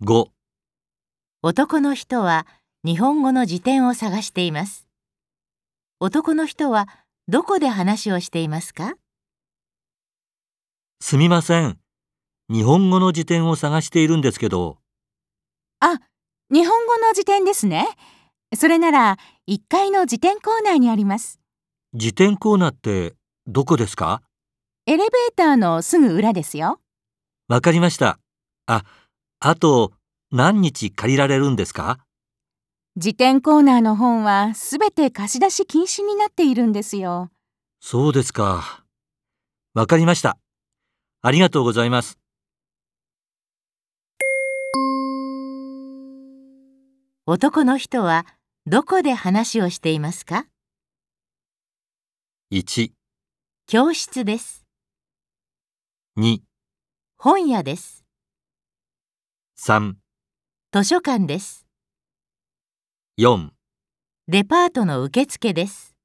5、 男の人は日本語の辞典を探しています。男の人はどこで話をしていますか？ すみません。日本語の辞典を探しているんですけど、 あ、日本語の辞典ですね。それなら1階の辞典コーナーにあります。 辞典コーナーってどこですか？ エレベーターのすぐ裏ですよ。 わかりました。あと何日借りられるんですか？ 辞典コーナーの本はすべて貸し出し禁止になっているんですよ。 そうですか。わかりました。ありがとうございます。 男の人はどこで話をしていますか？ 1、 教室です。 2、 本屋です。 3、 図書館です。 4 デパートの受付です。